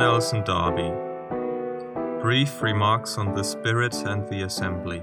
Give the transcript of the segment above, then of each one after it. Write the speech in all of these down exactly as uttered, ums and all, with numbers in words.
Nelson Darby. Brief remarks on the Spirit and the Assembly.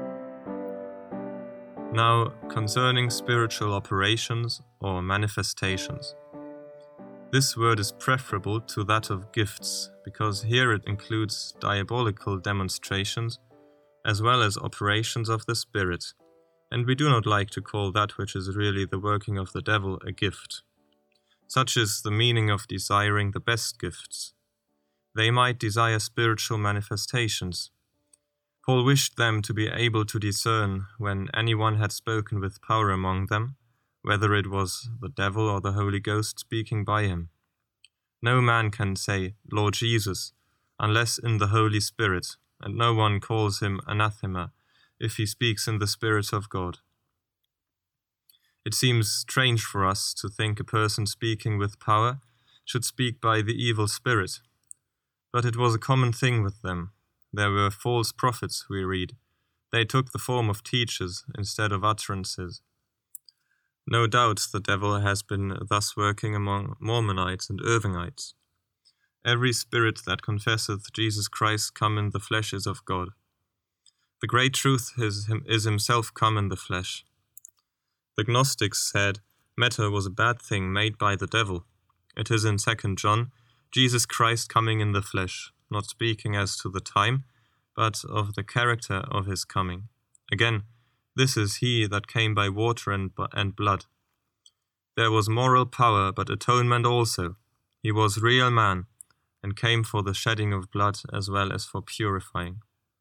Now, concerning spiritual operations or manifestations. This word is preferable to that of gifts, because here it includes diabolical demonstrations as well as operations of the Spirit, and we do not like to call that which is really the working of the devil a gift. Such is the meaning of desiring the best gifts. They might desire spiritual manifestations. Paul wished them to be able to discern when anyone had spoken with power among them, whether it was the devil or the Holy Ghost speaking by him. No man can say, Lord Jesus, unless in the Holy Spirit, and no one calls him anathema if he speaks in the Spirit of God. It seems strange for us to think a person speaking with power should speak by the evil spirit, but it was a common thing with them. There were false prophets, we read. They took the form of teachers instead of utterances. No doubt the devil has been thus working among Mormonites and Irvingites. Every spirit that confesseth Jesus Christ come in the flesh is of God. The great truth is, is himself come in the flesh. The Gnostics said matter was a bad thing made by the devil. It is in Second John, Jesus Christ coming in the flesh, not speaking as to the time, but of the character of his coming. Again, this is he that came by water and, and blood. There was moral power, but atonement also. He was real man, and came for the shedding of blood as well as for purifying.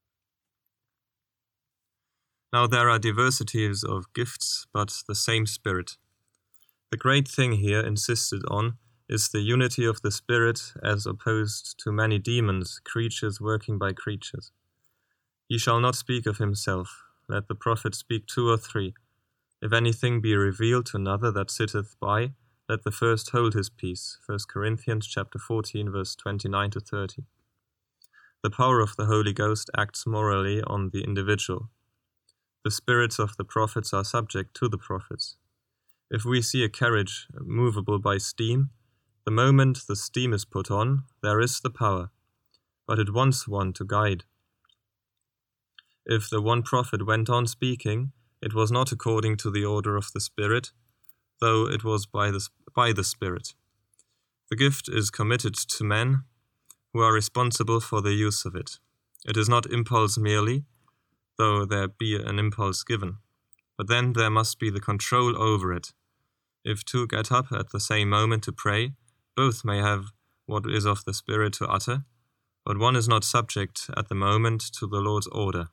Now there are diversities of gifts, but the same Spirit. The great thing here insisted on is the unity of the Spirit as opposed to many demons, creatures working by creatures. He shall not speak of himself, let the prophet speak two or three. If anything be revealed to another that sitteth by, let the first hold his peace. First Corinthians chapter fourteen, verse twenty-nine to thirty. The power of the Holy Ghost acts morally on the individual. The spirits of the prophets are subject to the prophets. If we see a carriage movable by steam, the moment the steam is put on, there is the power, but it wants one to guide. If the one prophet went on speaking, it was not according to the order of the Spirit, though it was by the, by the Spirit. The gift is committed to men who are responsible for the use of it. It is not impulse merely, though there be an impulse given, but then there must be the control over it. If two get up at the same moment to pray, both may have what is of the Spirit to utter, but one is not subject at the moment to the Lord's order.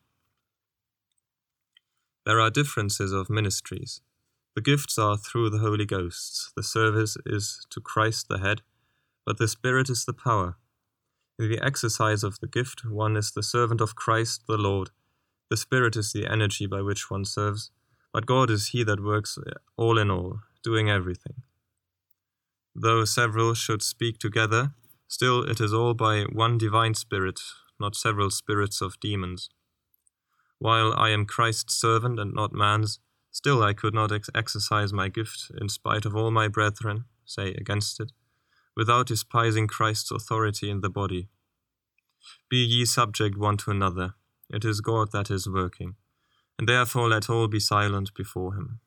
There are differences of ministries. The gifts are through the Holy Ghost. The service is to Christ the head, but the Spirit is the power. In the exercise of the gift, one is the servant of Christ the Lord. The Spirit is the energy by which one serves, but God is he that works all in all, doing everything. Though several should speak together, still it is all by one divine Spirit, not several spirits of demons. While I am Christ's servant and not man's, still I could not ex- exercise my gift, in spite of all my brethren, say against it, without despising Christ's authority in the body. Be ye subject one to another. It is God that is working, and therefore let all be silent before him.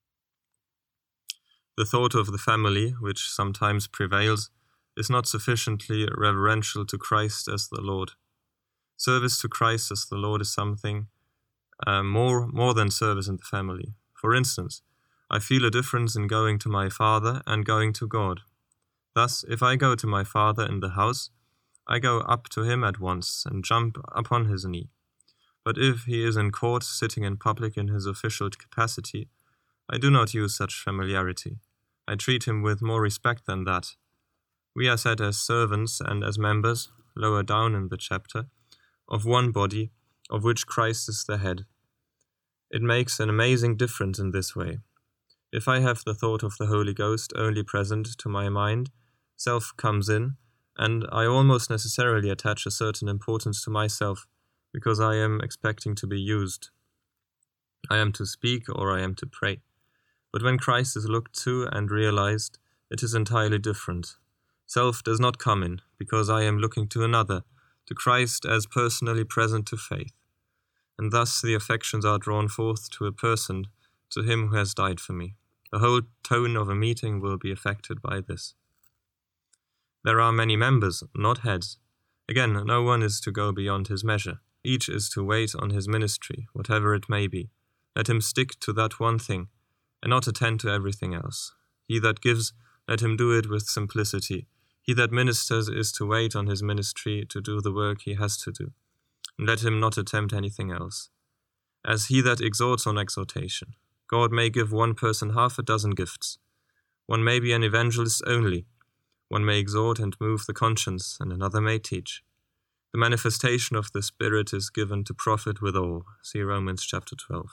The thought of the family, which sometimes prevails, is not sufficiently reverential to Christ as the Lord. Service to Christ as the Lord is something uh, more, more than service in the family. For instance, I feel a difference in going to my father and going to God. Thus, if I go to my father in the house, I go up to him at once and jump upon his knee. But if he is in court, sitting in public in his official capacity, I do not use such familiarity. I treat him with more respect than that. We are set as servants and as members, lower down in the chapter, of one body, of which Christ is the head. It makes an amazing difference in this way. If I have the thought of the Holy Ghost only present to my mind, self comes in, and I almost necessarily attach a certain importance to myself, because I am expecting to be used. I am to speak or I am to pray. But when Christ is looked to and realized, it is entirely different. Self does not come in, because I am looking to another, to Christ as personally present to faith. And thus the affections are drawn forth to a person, to him who has died for me. The whole tone of a meeting will be affected by this. There are many members, not heads. Again, no one is to go beyond his measure. Each is to wait on his ministry, whatever it may be. Let him stick to that one thing, and not attend to everything else. He that gives, let him do it with simplicity. He that ministers is to wait on his ministry to do the work he has to do, and let him not attempt anything else. As he that exhorts on exhortation, God may give one person half a dozen gifts. One may be an evangelist only. One may exhort and move the conscience, and another may teach. The manifestation of the Spirit is given to profit with all. See Romans chapter twelve.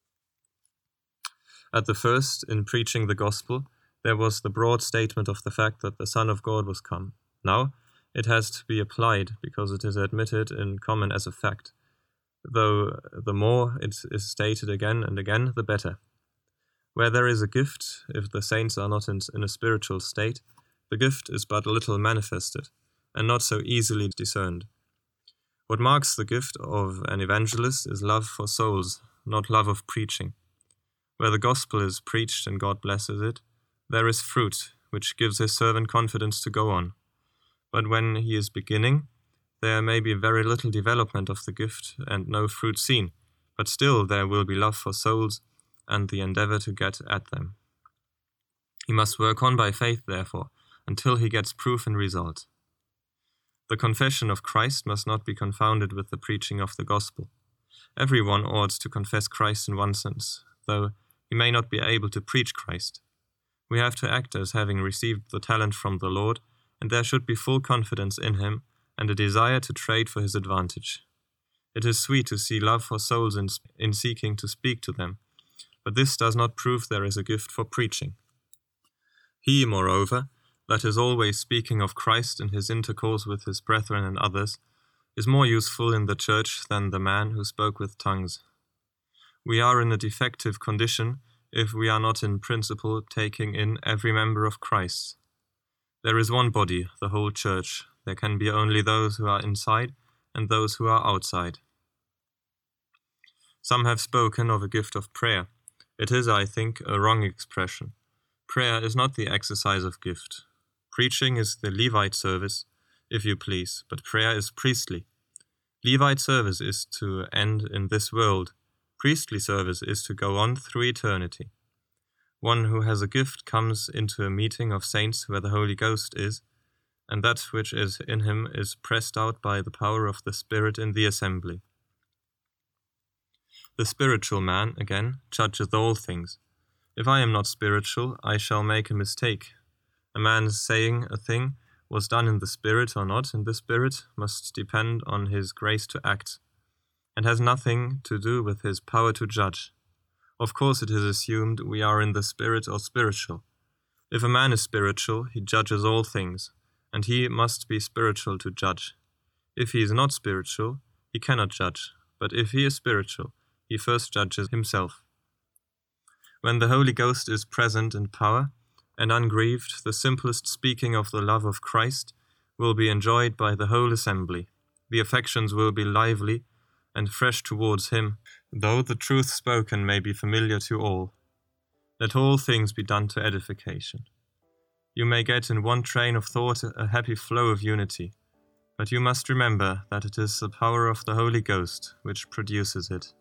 At the first, in preaching the gospel, there was the broad statement of the fact that the Son of God was come. Now, it has to be applied because it is admitted in common as a fact, though the more it is stated again and again, the better. Where there is a gift, if the saints are not in, in a spiritual state, the gift is but little manifested, and not so easily discerned. What marks the gift of an evangelist is love for souls, not love of preaching. Where the gospel is preached and God blesses it, there is fruit, which gives his servant confidence to go on. But when he is beginning, there may be very little development of the gift and no fruit seen, but still there will be love for souls and the endeavor to get at them. He must work on by faith, therefore, until he gets proof and result. The confession of Christ must not be confounded with the preaching of the gospel. Everyone ought to confess Christ in one sense, though he may not be able to preach Christ. We have to act as having received the talent from the Lord, and there should be full confidence in him and a desire to trade for his advantage. It is sweet to see love for souls in, in seeking to speak to them, but this does not prove there is a gift for preaching. He, moreover, that is always speaking of Christ in his intercourse with his brethren and others, is more useful in the church than the man who spoke with tongues. We are in a defective condition if we are not in principle taking in every member of Christ. There is one body, the whole church. There can be only those who are inside and those who are outside. Some have spoken of a gift of prayer. It is, I think, a wrong expression. Prayer is not the exercise of gift. Preaching is the Levite service, if you please, but prayer is priestly. Levite service is to end in this world. Priestly service is to go on through eternity. One who has a gift comes into a meeting of saints where the Holy Ghost is, and that which is in him is pressed out by the power of the Spirit in the assembly. The spiritual man, again, judgeth all things. If I am not spiritual, I shall make a mistake. A man saying a thing was done in the Spirit or not in the Spirit must depend on his grace to act, and has nothing to do with his power to judge. Of course it is assumed we are in the Spirit or spiritual. If a man is spiritual, he judges all things, and he must be spiritual to judge. If he is not spiritual, he cannot judge, but if he is spiritual, he first judges himself. When the Holy Ghost is present in power, and ungrieved, the simplest speaking of the love of Christ will be enjoyed by the whole assembly. The affections will be lively and fresh towards him, though the truth spoken may be familiar to all. Let all things be done to edification. You may get in one train of thought a happy flow of unity, but you must remember that it is the power of the Holy Ghost which produces it.